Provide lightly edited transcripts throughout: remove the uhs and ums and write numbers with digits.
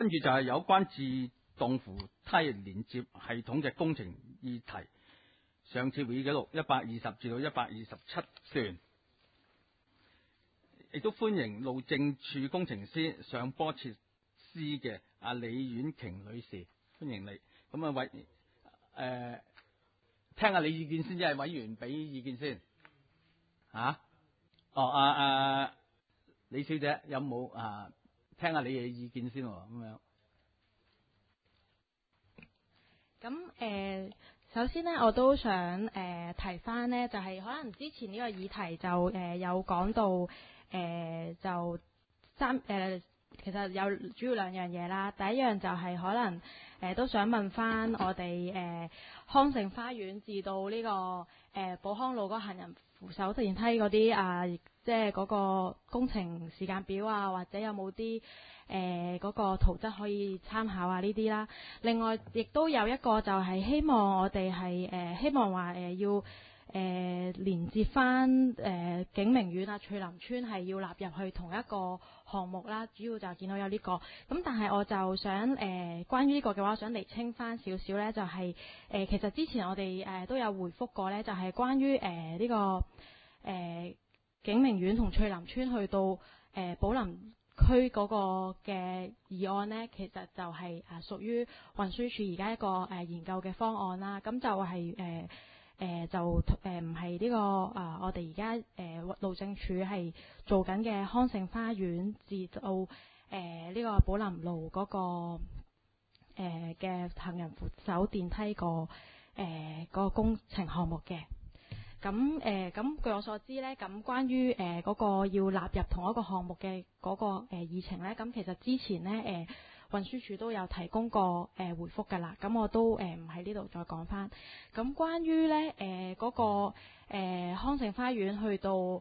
跟住就係有關自動扶梯連接系統嘅工程議題。上次會議記錄120至到127段，亦都歡迎路政署工程師上坡設施嘅李婉瓊女士，歡迎你。咁聽下你意見先，即係委員俾意見先。李小姐有冇聽下你嘅意見先咁樣？ 咁首先呢，我都想提翻呢，就係可能之前呢個議題就有講到其實有主要兩樣嘢啦。第一樣就係可能都想問翻我哋康盛花園至到呢個寶康路嗰個行人扶手電梯嗰啲即係嗰個工程時間表或者有冇啲嗰個圖則可以參考呢啲啦。另外亦都有一個就係希望我哋係希望話要連接翻景明苑翠林村係要納入去同一個項目啦。主要就見到有呢個咁，但係我就想關於呢個嘅話，想釐清翻少少呢，就係其實之前我哋都有回覆過呢，就係關於呢個景明苑同翠林村去到寶林區嗰個嘅議案呢，其實就係屬於運輸署而家一個研究嘅方案啦。咁就係唔係呢個我哋而家路政署係做緊嘅康盛花園至到呢個寶林路嗰個嘅行人扶手電梯個工程項目嘅。咁據我所知呢，咁關於嗰個要納入同一個項目嘅嗰個議程呢，咁其實之前呢運輸署都有提供過回覆㗎啦。咁我都唔喺呢度再講翻。咁關於呢嗰個康盛花園去到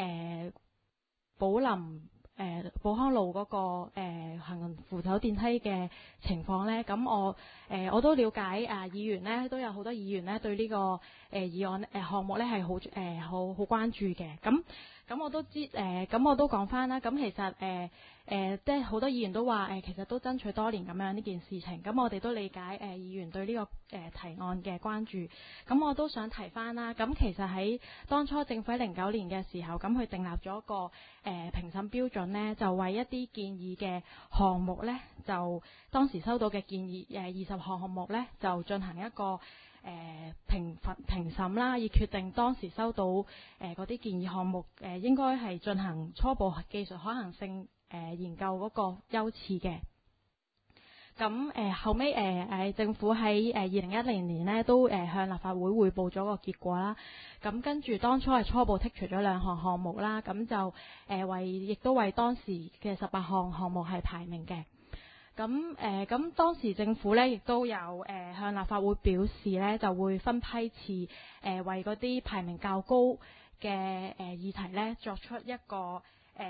寶康路嗰個行人扶手電梯嘅情況呢，咁我都了解議員呢都有好多議員呢對呢個議案項目呢係好關注嘅。咁我都知咁我都講翻啦。咁其實即係好多議員都話其實都爭取多年咁樣呢件事情。咁我哋都理解議員對呢個提案嘅關注。咁我都想提翻啦。咁其實喺當初政府喺2009年嘅時候，咁佢訂立咗一個評審標準呢，就為一啲建議嘅項目呢，就當時收到嘅建議20項目呢，就進行一個評審啦，以決定當時收到嗰啲建議項目應該係進行初步技術可行性研究嗰個優次嘅。咁後尾政府喺2010年呢都向立法會匯報咗個結果啦。咁跟住當初係初步剔除咗2項項目啦，咁就亦都為當時嘅18項目係排名嘅。咁當時政府呢亦都有向立法會表示呢，就會分批次為嗰啲排名較高嘅議題呢作出一個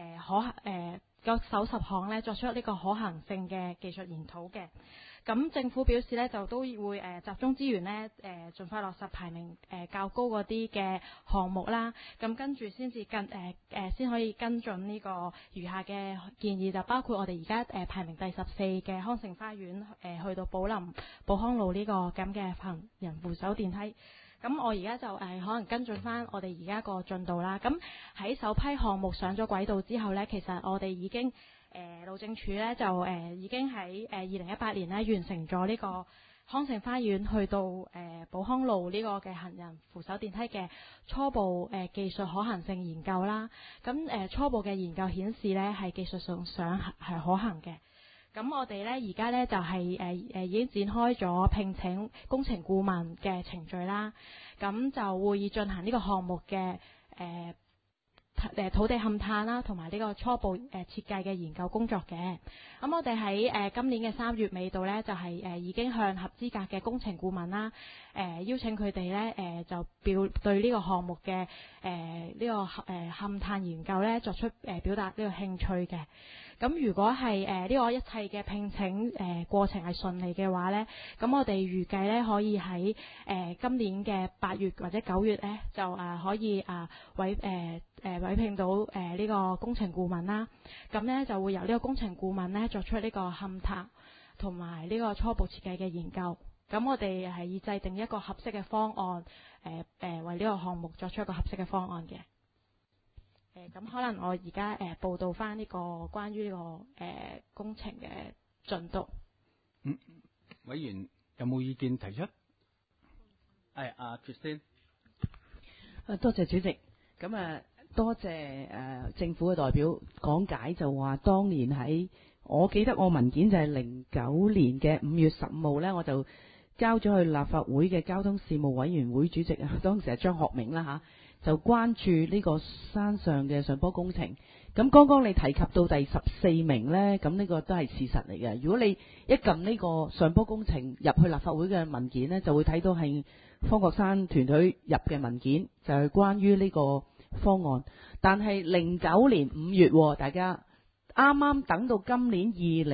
首10項呢作出呢個可行性嘅技術研討嘅。咁政府表示呢，就都會集中資源呢盡快落實排名較高嗰啲嘅項目啦。咁跟住先可以跟進呢個餘下嘅建議，就包括我哋而家排名第14嘅康盛花園去到寶康路呢個咁嘅行人扶手電梯。咁我而家就可能跟進翻我哋而家個進度啦。咁喺首批項目上咗軌道之後呢，其實我哋已經路政署呢就已經喺2018年呢完成咗呢個康盛花園去到寶康路呢個嘅行人扶手電梯嘅初步技術可行性研究啦。咁初步嘅研究顯示呢係技術上係可行嘅。咁我哋呢而家呢就係已經展開咗聘請工程顧問嘅程序啦。咁就會以進行呢個項目嘅土地勘探啦，同埋呢個初步設計嘅研究工作嘅。咁我哋喺今年嘅3月尾度呢，就係已經向合資格嘅工程顧問啦，邀請佢哋呢就對呢個項目嘅呢個勘探研究呢作出表達呢個興趣嘅。 咁如果係呢個一切嘅聘請過程係順利嘅話咧，咁我哋預計咧可以喺今年嘅8月或者9月咧就可以委聘到呢個工程顧問啦。咁咧就會由呢個工程顧問咧作出呢個勘探同埋呢個初步設計嘅研究。咁我哋係以制定一個合適嘅方案，為呢個項目作出一個合適嘅方案嘅。咁可能我而家報道翻呢個關於呢個工程嘅進度。 委員有冇意見提出？係阿 Christine。 多謝主席。咁多謝政府嘅代表講解，就話當年我記得我文件就係09年嘅5月15號呢，我就交咗去立法會嘅交通事務委員會主席啊，當時係張學明啦就關注呢個山上嘅上坡工程。咁剛剛你提及到第14名呢，咁呢個都係事實嚟嘅。如果你一撳呢個上坡工程入去立法會嘅文件呢，就會睇到係方國珊團隊入嘅文件，就係關於呢個方案。但係09年5月，大家啱啱等到今年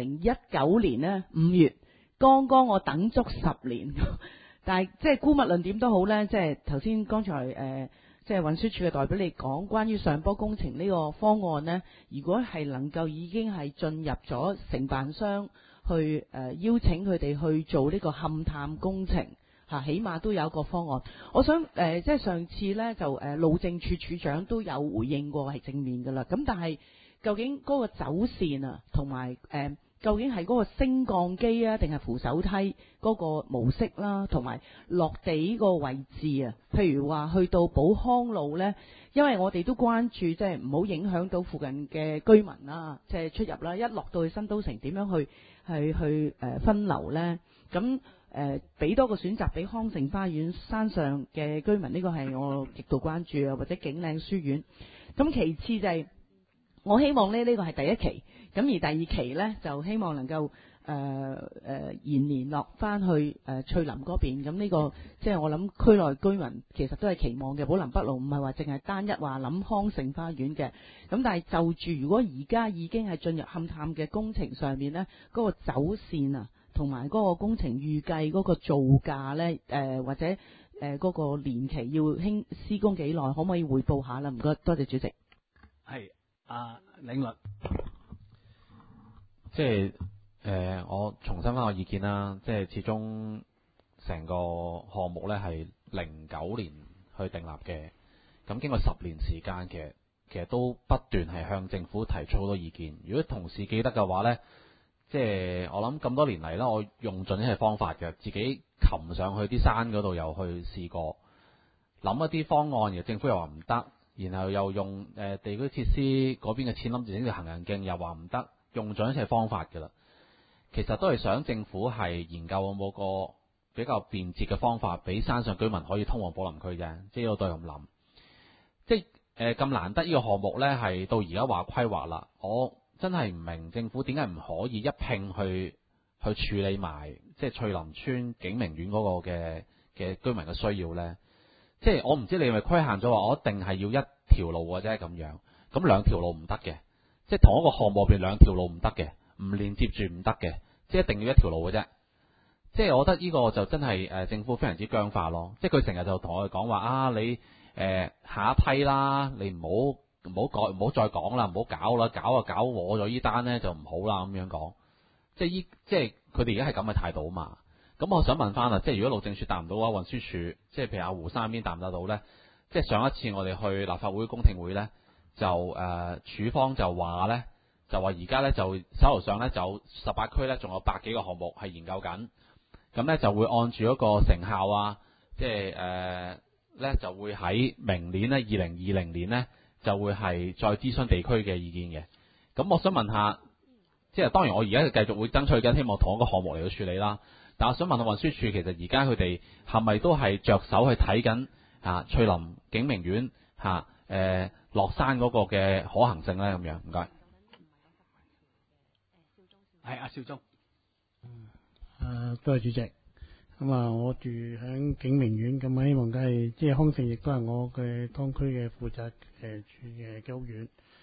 2019年呢5月，剛剛我等足10年。但係即係姑勿論點都好呢，即係頭先剛才即係運輸署嘅代表你講關於上坡工程呢個方案呢，如果係能夠已經係進入咗承辦商去邀請佢哋去做呢個勘探工程起碼都有一個方案。我想即係上次呢，就路政署署長都有回應過係正面㗎啦。咁但係究竟嗰個走線啊，同埋究竟係嗰個升降機啊，定係扶手梯嗰個模式啦，同埋落地個位置啊？譬如話去到寶康路呢，因為我哋都關注即係唔好影響到附近嘅居民啦，即係出入啦。一落到去新都城點樣去分流呢？咁俾多個選擇俾康城花園山上嘅居民，呢個係我極度關注啊，或者景嶺書院。咁其次就係我希望呢個係第一期。咁而第二期呢，就希望能夠延連落翻去翠林嗰邊。咁呢個即係我諗區內居民其實都係期望嘅。寶林北路唔係話淨係單一話諗康城花園嘅。咁但係就住如果而家已經係進入勘探嘅工程上面呢，嗰個走線啊，同埋嗰個工程預計嗰個造價呢，或者嗰個年期要施工幾耐，可唔可以彙報下啦？唔該，多謝主席。 係領律。 即係我重申翻個意見啦，即係始終成個項目呢係09年去訂立嘅，咁經過10年時間，其實都不斷係向政府提出好多意見。如果同事記得嘅話呢，即係我諗咁多年嚟啦，我用盡一切方法嘅，自己擒上去啲山嗰度又去試過，諗一啲方案，然後政府又話唔得，然後又用地區設施嗰邊嘅錢諗住整條行人徑，又話唔得。用盡一切方法㗎啦，其實都係想政府係研究有冇個比較便捷嘅方法，俾山上居民可以通往寶林區啫。即係我都係咁諗。即係咁難得呢個項目呢，係到而家話規劃啦，我真係唔明政府點解唔可以一併去處理埋即係翠林村景明苑嗰個嘅居民嘅需要呢？即係我唔知你係咪規限咗話我一定係要一條路嘅啫咁樣，咁兩條路唔得嘅。即係同一個項目入邊兩條路唔得嘅，唔連接住唔得嘅，即係一定要一條路嘅啫。即係我覺得呢個就真係政府非常之僵化咯。即係佢成日就同我哋講話你下一批啦，你唔好再講啦，唔好搞啦，搞我咗呢單呢就唔好啦咁樣講。即係佢哋而家係咁嘅態度啊嘛。咁我想問翻啦，即係如果路政署答唔到嘅話，運輸署即係譬如阿胡生嗰邊答唔答到呢？即係上一次我哋去立法會公聽會呢。就署方就話呢，就話而家呢，就手頭上呢，就18區呢，仲有100幾個項目係研究緊，咁呢，就會按住一個成效啊，即係呢，就會喺明年呢2020年呢，就會係再諮詢地區嘅意見嘅。咁我想問下，即係當然我而家繼續會爭取緊，希望同一個項目嚟到處理啦。但我想問下運輸署，其實而家佢哋係咪都係着手去睇緊翠林景明苑落山嗰個嘅可行性咧？咁樣唔該。 係阿少忠。 多謝主席。咁我住響景明苑，咁希望梗係即係康城亦都係我嘅當區嘅負責住嘅屋苑。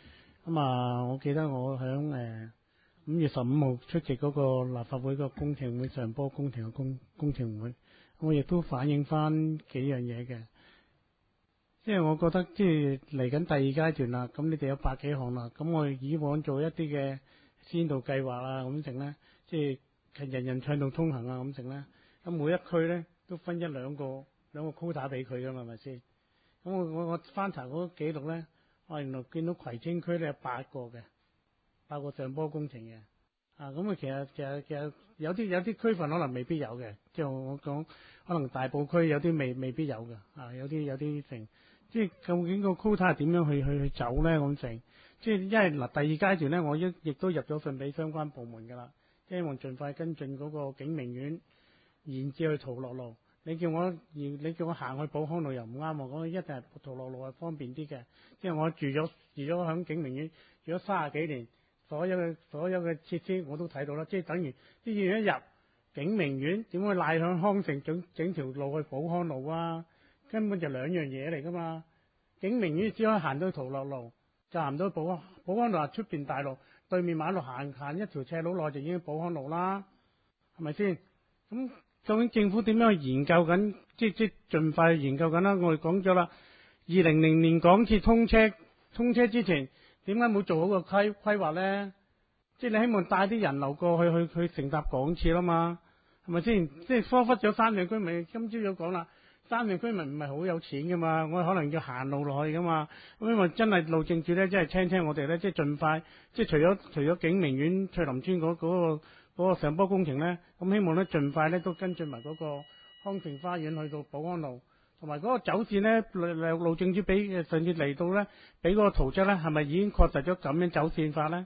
我記得我響5月15號出席嗰個立法會個工程會上坡工程嘅工程會，我亦都反映翻幾樣嘢嘅。即係我覺得即係嚟緊第二階段啦，咁你哋有百幾項啦，咁我哋以往做一啲嘅先導計劃啊咁成咧，即係人人暢道通行啊咁成咧，咁每一區咧都分一兩個 quota 俾佢噶嘛，係咪先？咁我翻查嗰個記錄咧，我原來見到葵青區咧有8個上坡工程嘅，咁其實有啲區份可能未必有嘅，即係我講可能大埔區有啲未必有嘅，有啲成，即係究竟個 quota 係點樣去走咧咁成？即係因為嗱第二階段咧，我亦都入咗信俾相關部門㗎啦，希望盡快跟進嗰個景明苑延至去陶樂路。你叫我行去寶康路又唔啱喎，我一定係陶樂路係方便啲嘅，即係我住咗響景明苑住咗30幾年。所有嘅設施我都睇到啦，即係等於啲議員一入景明苑，點會賴向康城整條路去寶康路啊？根本就兩樣嘢嚟噶嘛！景明苑只可以行到陶樂路，就行唔到寶康路出邊大路對面馬路行一條斜路內就已經寶康路啦，係咪先？咁究竟政府點樣去研究緊？即盡快去研究緊啦！我哋講咗啦，2000年港鐵通車之前。點解冇做好個規劃咧？即係你希望帶啲人流過去乘搭港鐵啦嘛，係咪先？即係疏忽咗三樣居民。今朝早講啦，三樣居民唔係好有錢噶嘛，我可能要行路落去噶嘛。咁因為真係路政署咧，真係聽我哋咧，即係盡快，即係除咗景明苑翠林村嗰個上坡工程咧，咁希望咧盡快咧都跟進埋嗰個康城花園去到寶安路。同埋嗰個走線咧，路政署俾上次嚟到咧，俾嗰個圖則咧，係咪已經確實咗咁樣走線法咧？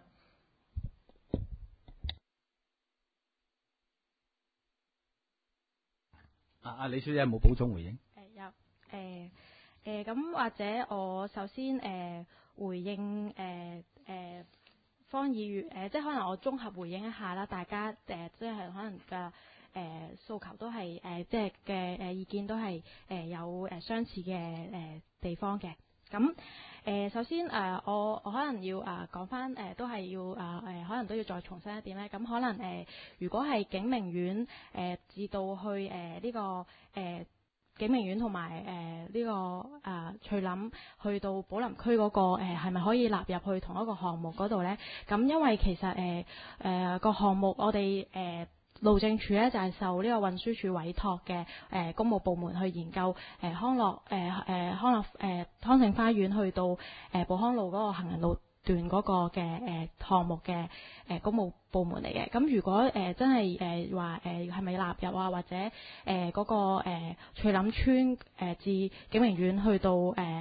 李小姐有冇補充回應？ 有咁或者我首先回應方議員即係可能我綜合回應一下啦，大家即係可能嘅。訴求都係即係嘅意見都係有相似嘅地方嘅。咁首先我可能要講翻都係要可能都要再重申一點咧。咁可能如果係景明苑至到去呢個景明苑同埋呢個翠林去到寶林區嗰個係咪可以納入去同一個項目嗰度咧？咁因為其實個項目我哋路政署咧就係受呢個運輸署委託嘅公務部門去研究康城花園去到寶康路嗰個行人路段嗰個嘅項目嘅公務部門嚟嘅。咁如果真係話係咪納入啊，或者嗰個翠林村至景明苑去到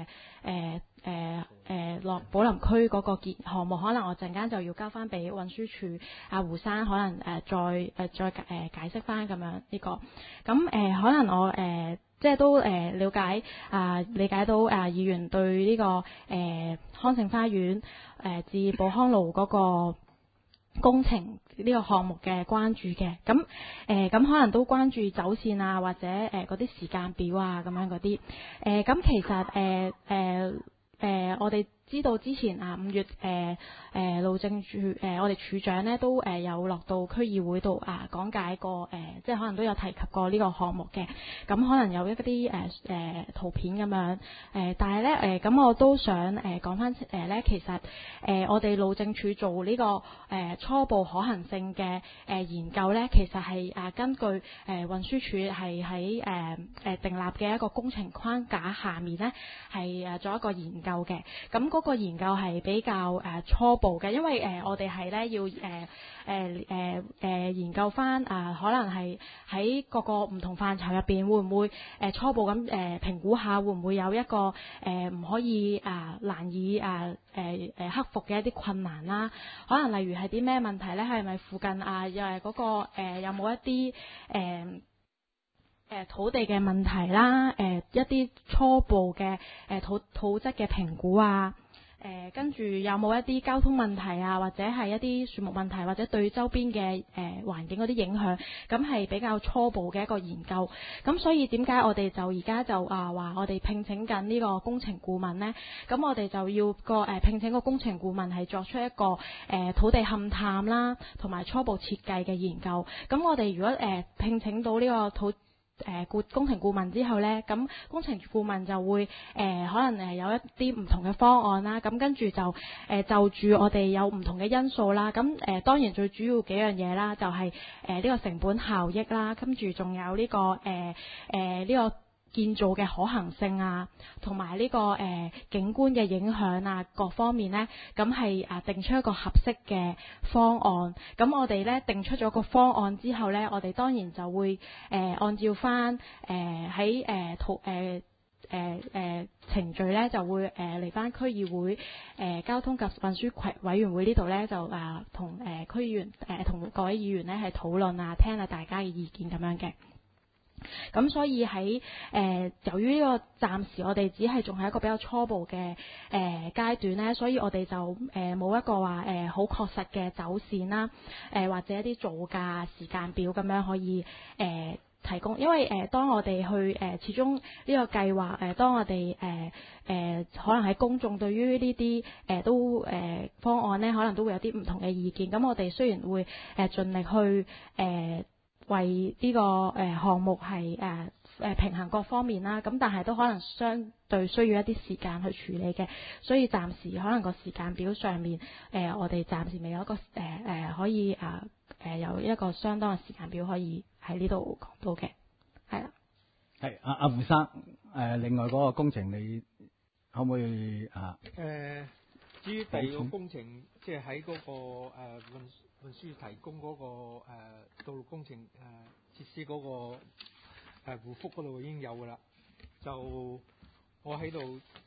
落寶林區嗰個項目，可能我陣間就要交翻俾運輸署胡生，可能再解釋翻咁樣呢個。咁可能我即係都理解到議員對呢個康城花園至寶康路嗰個工程呢個項目嘅關注嘅。咁可能都關注走線啊，或者嗰啲時間表啊咁樣嗰啲。咁其實我哋知道之前5月路政署我哋署長咧都有落到區議會度講解過即係可能都有提及過呢個項目嘅。咁可能有一啲圖片咁樣但係咧咁我都想講翻咧，其實我哋路政署做呢個初步可行性嘅研究咧，其實係根據運輸署係喺訂立嘅一個工程框架下面咧係做一個研究嘅。咁嗰個研究係比較初步嘅，因為我哋係咧要研究翻可能係喺各個唔同範疇入邊會唔會初步咁評估下會唔會有一個唔可以難以克服嘅一啲困難啦。可能例如係啲咩問題咧？係咪附近又係嗰個有冇一啲土地嘅問題啦？一啲初步嘅土質嘅評估啊？ 跟住有冇一啲交通問題啊，或者係一啲樹木問題，或者對周邊嘅環境嗰啲影響，咁係比較初步嘅一個研究。咁所以點解我哋就而家就話我哋聘請緊呢個工程顧問呢？咁我哋就要聘請個工程顧問係作出一個土地勘探啦，同埋初步設計嘅研究。咁我哋如果聘請到呢個工程顧問之後呢，咁工程顧問就會可能有一啲唔同嘅方案啦，咁跟住就就住我哋有唔同嘅因素啦，咁當然最主要幾樣嘢啦，就係呢個成本效益啦，跟住仲有呢個呢個建造嘅可行性啊，同埋呢個景觀嘅影響啊，各方面呢，咁係定出一個合適嘅方案。咁我哋呢定出咗個方案之後呢，我哋當然就會按照翻喺程序呢，就會嚟翻區議會交通及運輸委員會呢度呢，就同區議員同各位議員呢係討論啊，聽下大家嘅意見咁樣嘅。咁所以喺由於呢個暫時我哋只係仲係一個比較初步嘅階段咧，所以我哋就冇一個話好確實嘅走線啦，或者一啲造價時間表咁樣可以提供，因為當我哋去始終呢個計劃當我哋可能喺公眾對於呢啲都方案咧，可能都會有啲唔同嘅意見。咁我哋雖然會盡力去為呢個項目係平衡各方面啦，咁但係都可能相對需要一啲時間去處理嘅，所以暫時可能個時間表上面我哋暫時未有一個可以有一個相當嘅時間表可以喺呢度講到嘅，係啦。 係阿胡生另外嗰個工程你可唔可以至於第二個工程，即係喺嗰個運輸提供嗰個道路工程設施嗰個回覆嗰度已經有㗎啦。就我喺度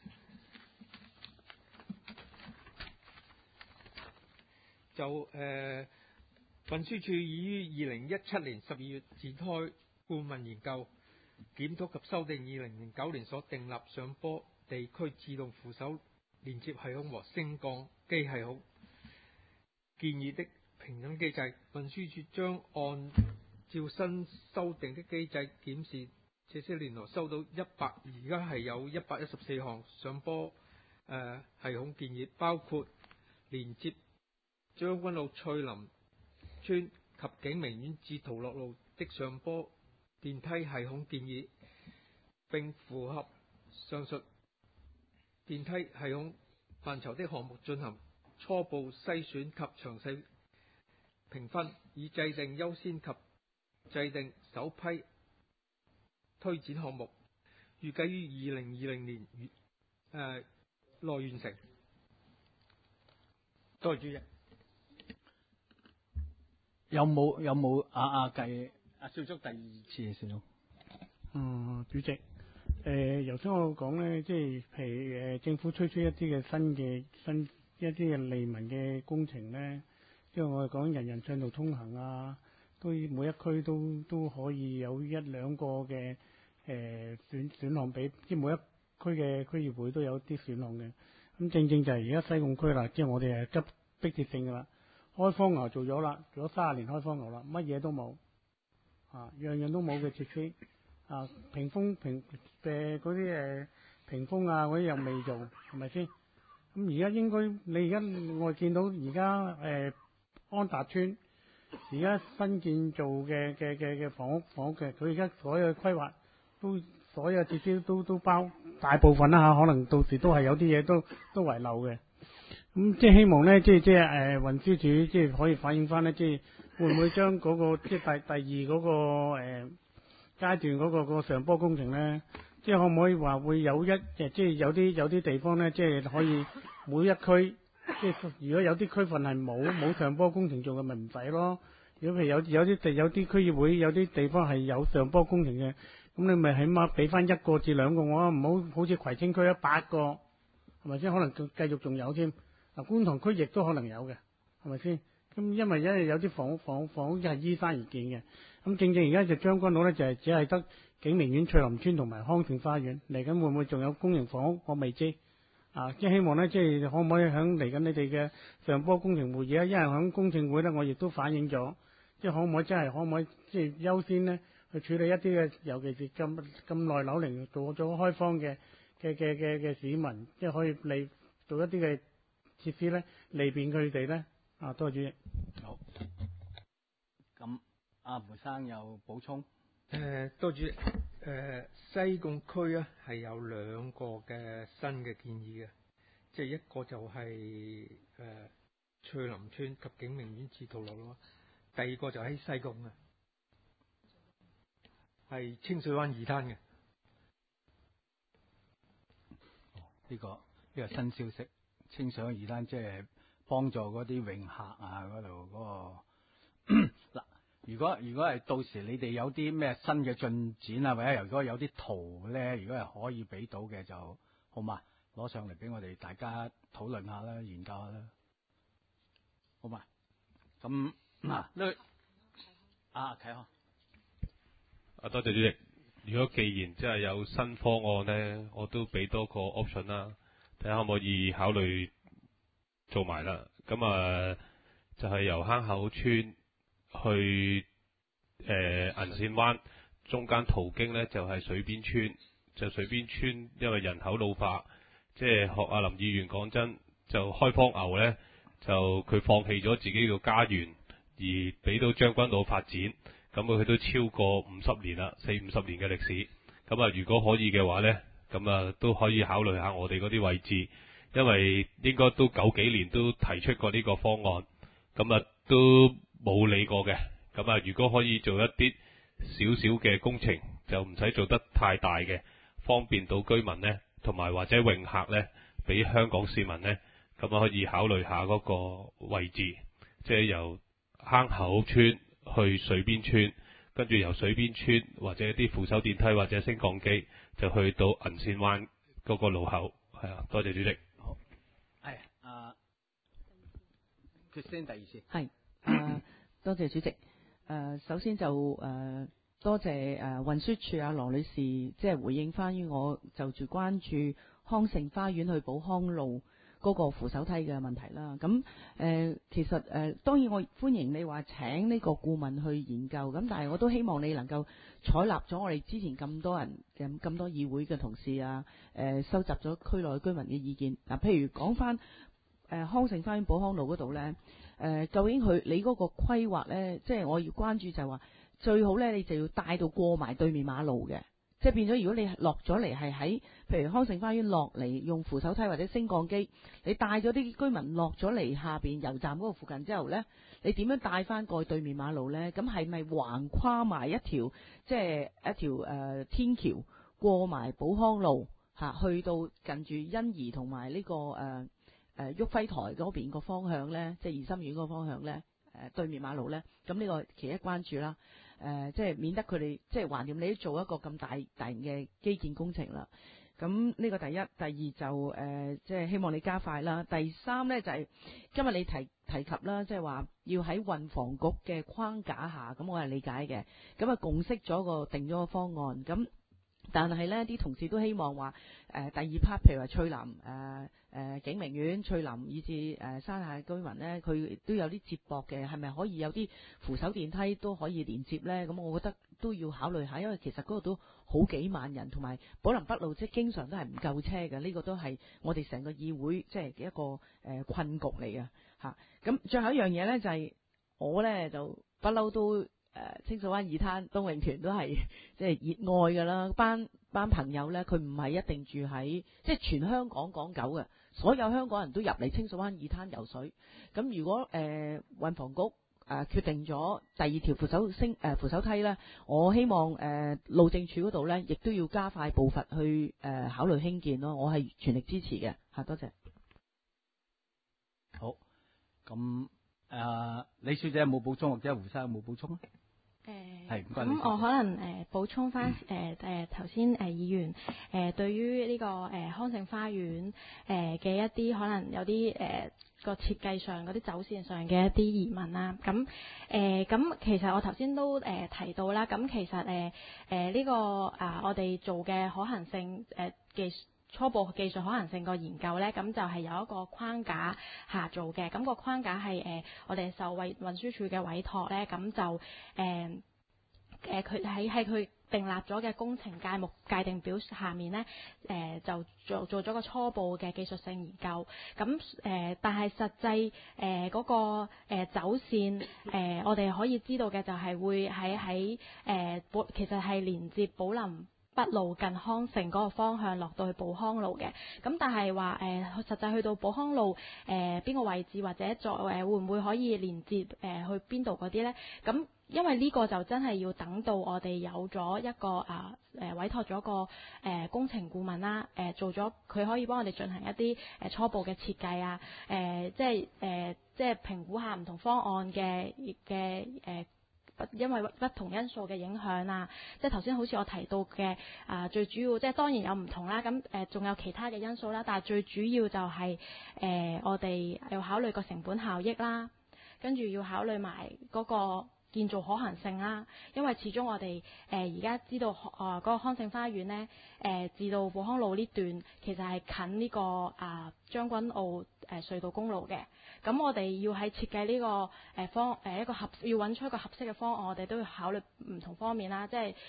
就運輸署已於2017年12月展開顧問研究，檢討及修訂2009年所訂立上坡地區自動扶手連接系統和升降機系統建議的評審機制。運輸署將按照新修訂的機制檢視這些年來收到而家係有114項上坡系統建議，包括連接將軍澳翠林村及景明苑至陶樂路的上坡電梯系統建議，並符合上述電梯系統範疇的項目進行初步篩選及詳細評分，以制定優先及制定首批推展項目，預計於2020年內完成。 多謝主席。有冇計阿少叔第二次嘅時候？ 主席，頭先我講咧，即係譬如政府推出一啲嘅新一啲嘅利民嘅工程咧，即係我哋講人人暢道通行啊，都每一區都可以有一兩個嘅選項俾，即係每一區嘅區議會都有啲選項嘅。咁正就係而家西貢區啦，即係我哋係急迫切性噶啦。開荒牛做咗啦，做咗30年開荒牛啦，乜嘢都冇樣樣都冇嘅設施屏風嗰啲屏風啊嗰啲又未做，係咪先？咁而家應該你而家我見到而家安達邨而家新建造嘅房屋嘅，佢而家所有嘅規劃都所有設施都包，大部分啦可能到時都係有啲嘢都遺漏嘅。咁即係希望咧，即係運輸署即係可以反映翻咧，即係會唔會將嗰個即係第二嗰個階段嗰個上坡工程咧，即係可唔可以話會有即係有啲地方咧，即係可以每一區，即係如果有啲區份係冇上坡工程做嘅，咪唔使咯。如果譬如有啲區議會有啲地方係有上坡工程嘅，咁你咪起碼俾翻1個至2個我，唔好似葵青區8個，係咪先？可能繼續仲有添。觀塘區亦都可能有嘅，係咪先？咁因為有啲房屋係依山而建嘅。咁正而家就將軍澳咧，就係只係得景明苑、翠林村同埋康盛花園嚟緊，會唔會仲有公營房屋？我未知。 即係希望咧，即係可唔可以響嚟緊你哋嘅上坡工程會議啊？因為響工程會咧，我亦都反映咗，即係可唔可以即係優先咧去處理一啲嘅，尤其是咁耐樓齡做咗開荒嘅市民，即係可以做一啲嘅設施咧，利便佢哋咧。多謝主席。 好。咁阿胡生有補充？ 多謝主席。西貢區啊係有兩個嘅新嘅建議嘅，即係一個就係翠林村及景明苑至道路咯，第二個就喺西貢啊，係清水灣二灘嘅。 呢個新消息，清水灣二灘即係幫助嗰啲泳客啊嗰度嗰個嗱。如果係到時你哋有啲咩新嘅進展啊，或者如果有啲圖咧，如果係可以俾到嘅就好嘛，攞上嚟俾我哋大家討論下啦，研究下啦，好嘛？咁嗱，啟康。 多謝主席。如果既然即係有新方案咧，我都俾多個 option 啦，睇下可唔可以考慮做埋啦。咁就係由坑口村去銀線灣中間途經呢，就係水邊村，就水邊村因為人口老化，即係學阿林議員講真，就開荒牛呢，就佢放棄咗自己個家園，而俾到將軍澳發展，咁佢都超過50年啦，40-50年嘅歷史。咁如果可以嘅話呢，咁都可以考慮下我哋嗰啲位置，因為應該都9幾年都提出過呢個方案，咁都冇理過嘅。咁如果可以做一啲少少嘅工程，就唔使做得太大嘅，方便到居民呢，同埋或者泳客呢，俾香港市民呢，咁可以考慮下嗰個位置，即係由坑口村去水邊村，跟住由水邊村或者啲扶手電梯或者升降機，就去到銀線灣嗰個路口。係啊，多謝主席。 好，決先第二次。 係多謝主席。首先就多謝運輸署羅女士，即係回應翻於我就住關注康盛花園去寶康路嗰個扶手梯嘅問題啦。咁其實當然我歡迎你話請呢個顧問去研究，咁但係我都希望你能夠採納咗我哋之前咁多人嘅咁多議會嘅同事啊，收集咗區內居民嘅意見。譬如講翻康盛花園寶康路嗰度呢。究竟你嗰個規劃呢？即係我要關注就係話，最好呢，你就要帶到過埋對面馬路嘅，即係變咗如果你落咗嚟係喺，譬如康盛花園落嚟用扶手梯或者升降機，你帶咗啲居民落咗嚟下邊油站嗰個附近之後呢，你點樣帶翻過去對面馬路呢？咁係咪橫跨埋一條即係一條天橋過埋寶康路去到近住欣怡同埋呢個旭輝台嗰邊個方向呢，即係怡心苑嗰個方向呢，對面馬路呢，咁呢個其一關注啦。即係免得佢哋即係橫掂你都做一個咁大型嘅基建工程啦。咁呢個第一，第二就即係希望你加快啦。第三呢，就係今日你提及啦，即係話要喺運房局嘅框架下，咁我係理解嘅。咁共識咗定咗個方案。咁但係呢啲同事都希望話第二 part， 譬如話翠林景明苑、翠林以至山下居民呢，佢都有啲接駁嘅，係咪可以有啲扶手電梯都可以連接呢？咁我覺得都要考慮下，因為其實嗰度都好幾萬人，同埋寶林北路即係經常都係唔夠車嘅，呢個都係我哋成個議會即係一個困局嚟嘅嚇。咁最後一樣嘢呢，就係我呢就不嬲都清水灣二灘冬泳團都係即係熱愛㗎啦，班朋友呢，佢唔係一定住喺即係全香港港九嘅，所有香港人都入嚟清水灣二灘游水。咁如果運房局決定咗第二條扶手梯呢，我希望路政署嗰度呢，亦都要加快步伐去考慮興建咯。我係全力支持嘅嚇，多謝。 好，咁李小姐有冇補充，或者胡生有冇補充啊？ 咁我可能補充翻頭先議員對於呢個康盛花園嘅一啲可能有啲個設計上嗰啲走線上嘅一啲疑問啦。咁其實我頭先都提到啦。咁其實呢個我哋做嘅可行性初步技術可行性個研究咧，咁就係有一個框架下做嘅。咁個框架係我哋受運輸署嘅委託咧，咁就佢喺佢訂立咗嘅工程界目界定表下面咧，就做咗個初步嘅技術性研究。咁但係實際嗰個走線我哋可以知道嘅就係會喺其實係連接寶林北路近康城嗰個方向落到去寶康路嘅。咁但係話實際去到寶康路邊個位置或者會唔會可以連接去邊度嗰啲咧？咁因為呢個就真係要等到我哋有咗一個委託咗個工程顧問啦，做咗佢可以幫我哋進行一啲初步嘅設計啊，即係評估下唔同方案嘅因為不同因素嘅影響啊，即係頭先好似我提到嘅最主要即係當然有唔同啦，咁仲有其他嘅因素啦，但係最主要就係我哋要考慮個成本效益啦，跟住要考慮埋嗰個建造可行性啦，因為始終我哋而家知道嗰個康盛花園咧，至到寶康路呢段其實係近呢個將軍澳隧道公路嘅。咁我哋要喺設計呢個一個要揾出一個合適嘅方案，我哋都要考慮唔同方面啦，即係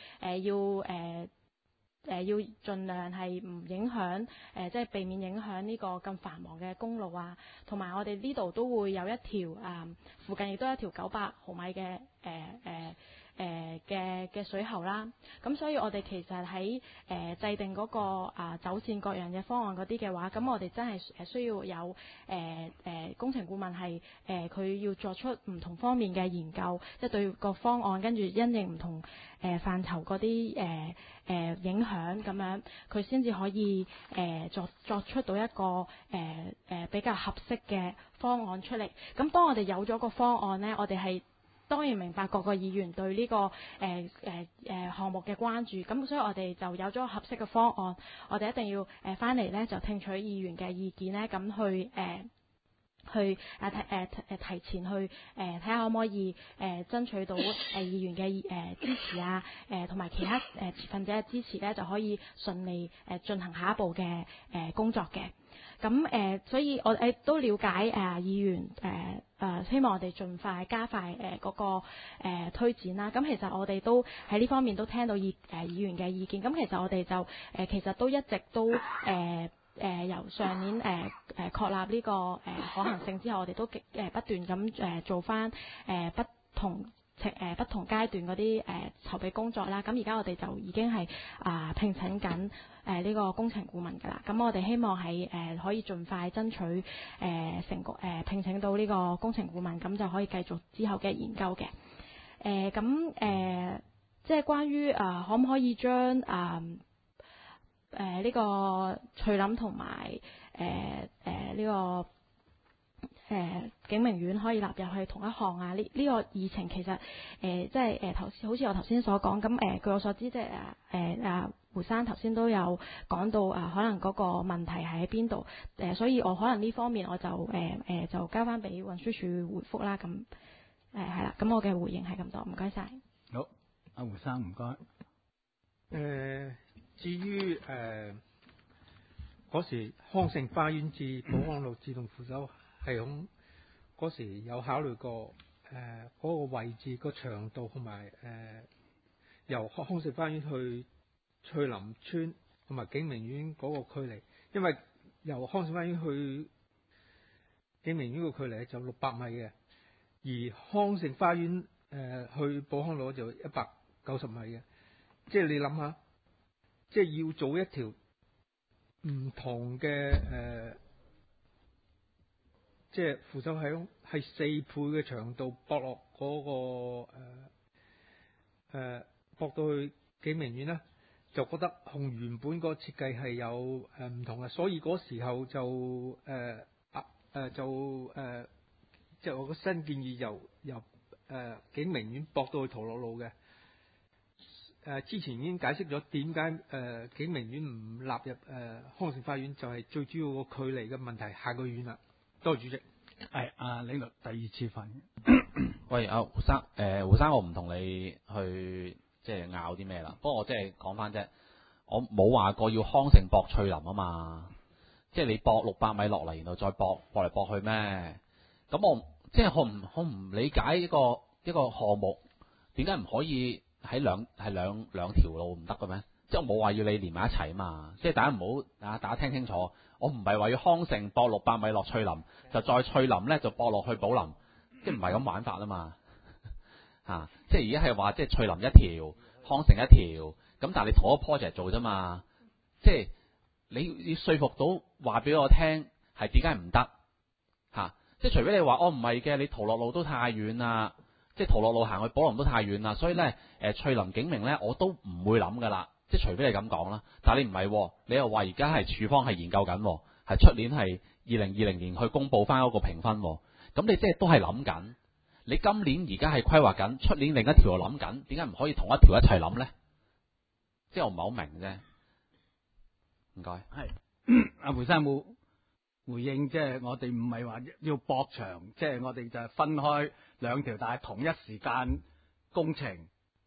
要盡量係唔影響即係避免影響呢個咁繁忙嘅公路啊，同埋我哋呢度都會有一條附近亦都有一條900毫米嘅嘅水喉啦。咁所以我哋其實喺制定嗰個走線各樣嘅方案嗰啲嘅話，咁我哋真係需要有工程顧問係佢要作出唔同方面嘅研究，即係對個方案跟住因應唔同範疇嗰啲影響咁樣，佢先至可以作出到一個比較合適嘅方案出嚟。咁當我哋有咗個方案呢，我哋係當然明白各個議員對呢個項目嘅關注，咁所以我哋就有咗合適嘅方案。我哋一定要翻嚟呢，就聽取議員嘅意見呢，咁去提前去睇下可唔可以爭取到議員嘅支持啊，同埋其他持份者嘅支持呢，就可以順利進行下一步嘅工作嘅。咁所以我都了解議員希望我哋盡快加快嗰個推展啦。咁其實我哋都喺呢方面都聽到議員嘅意見。咁其實我哋就其實都一直都由上年確立呢個可行性之後，我哋都不斷咁做翻不同階段嗰啲籌備工作啦。咁而家我哋就已經係聘請緊呢個工程顧問㗎啦。咁我哋希望係可以盡快爭取聘請到呢個工程顧問，咁就可以繼續之後嘅研究嘅。即係關於可唔可以將呢個翠林同埋呢個景明苑可以納入去同一項啊？呢個議程其實即係好似我頭先所講，咁據我所知，即係胡生頭先都有講到可能嗰個問題係喺邊度，所以我可能呢方面我就就交翻俾運輸署回覆啦。咁係啦，咁我嘅回應係咁多，唔該晒。 好，阿胡生唔該。 至於嗰時康盛花園至寶康路自動扶手系統嗰時有考慮過嗰個位置個長度同埋由康盛花園去翠林村同埋景明苑嗰個距離，因為由康盛花園去景明苑個距離就600米嘅，而康盛花園去寶康路就190米嘅，即係你諗下。即係要做一條唔同嘅即係扶手系統，係4倍嘅長度駁落嗰個駁到去景明苑咧，就覺得同原本個設計係有唔同嘅，所以嗰時候就即係我個新建議由景明苑駁到去陶樂路嘅。之前已經解釋咗點解景明苑唔納入康盛花園，就係最主要個距離嘅問題下個遠啦。多謝主席。 係領導第二次發言。 喂，胡生，我唔同你去即係拗啲咩啦。不過我即係講翻啫。 我冇話過要康城駁翠林啊嘛，即係你駁600米落嚟，然後再駁嚟駁去咩？咁我即係我唔理解一個項目點解唔可以喺兩條路唔得嘅咩？即係我冇話要你連埋一齊啊嘛，即係大家唔好大家聽清楚，我唔係話要康城駁600米落翠林，就再翠林咧就駁落去寶林，即係唔係咁玩法啊嘛即係而家係話即係翠林一條，康城一條，咁但係你同一個 project 做啫嘛，即係你要說服到話俾我聽係點解唔得即係除非你話唔係嘅，你淘樂路都太遠啦，即係淘樂路行去寶林都太遠啦，所以咧翠林景明咧我都唔會諗噶啦，即係除非你咁講啦，但係你唔係，你又話而家係處方係研究緊，係出年係2020年去公佈翻嗰個評分，咁你即係都係諗緊。你今年而家係規劃緊，出年另一條又諗緊，點解唔可以同一條一齊諗呢？即係我唔係好明啫。唔該。 係阿胡生有冇回應？即係我哋唔係話要駁牆，即係我哋就係分開兩條，但係同一時間工程。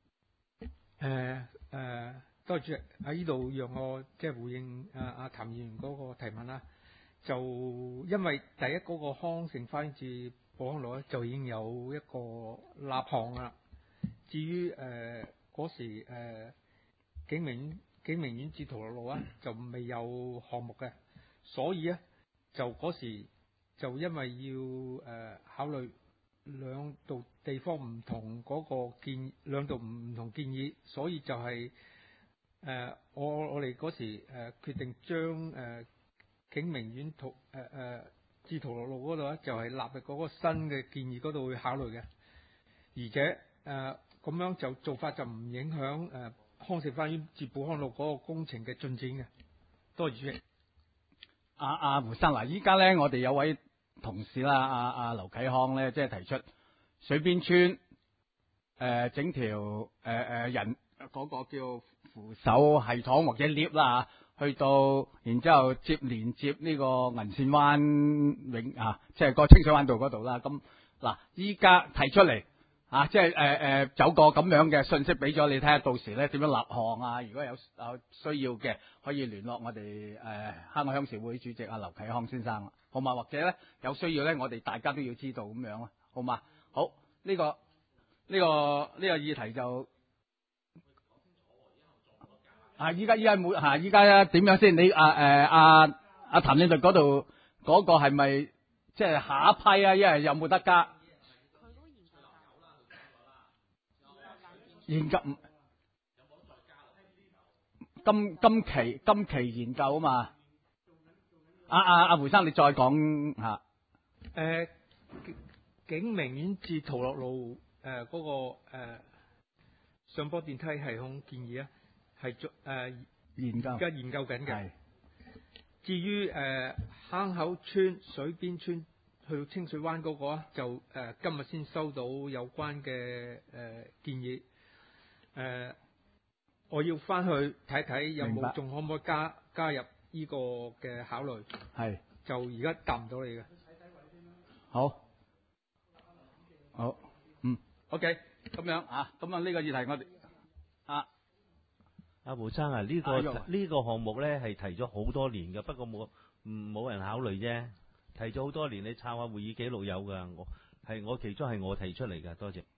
多謝主席喺呢度讓我即係回應阿譚議員嗰個提問啦。就因為第一嗰個康城花園至寶康路咧就已經有一個立項啦。至於嗰時景明苑至淘樂路啊就未有項目嘅，所以咧就嗰時就因為要考慮兩度地方唔同嗰個兩度唔同建議，所以就係我哋嗰時決定將景明苑至淘樂路嗰度咧，就係納入嗰個新嘅建議嗰度去考慮嘅，而且咁樣就做法就唔影響康城花園至寶康路嗰個工程嘅進展嘅。多謝主席。 胡生嗱，依家咧我哋有位同事啦，阿劉啟康咧，即係提出水邊村整條人嗰個叫扶手系統或者 lift 啦去到，然之後連接呢個銀線灣即係個清水灣道嗰度啦。咁嗱，依家提出嚟即係走個咁樣嘅信息俾咗你睇下，到時咧點樣立項啊？如果有需要嘅，可以聯絡我哋香港鄉事會主席阿劉啟康先生啦，好嘛？或者咧有需要咧，我哋大家都要知道咁樣啦，好嘛？好，呢個議題就依家冇依家點樣先？你阿譚領隊嗰度嗰個係咪即係下一批啊？因為有冇得加？研究今期研究啊嘛。阿胡生你再講下。 景明苑至淘樂路嗰個上坡電梯系統建議啊，係研究而家研究緊嘅。至於坑口村、水邊村去到清水灣嗰個啊，就今日先收到有關嘅建議。我要翻去睇睇有冇仲可唔可以加入呢個嘅考慮。 係。 就而家答唔到你嘅。 好。OK， 咁樣咁呢個議題我哋阿胡生呢個項目咧係提咗好多年嘅，不過冇人考慮啫。提咗好多年，你抄下會議記錄有噶，我其中係我提出嚟噶，多謝。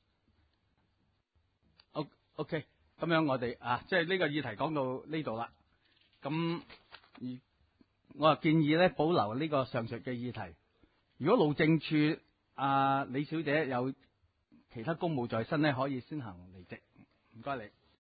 OK， 咁樣我哋即係呢個議題講到呢度啦。咁我建議咧保留呢個上述嘅議題。如果路政處李小姐有其他公務在身咧，可以先行離席。唔該你。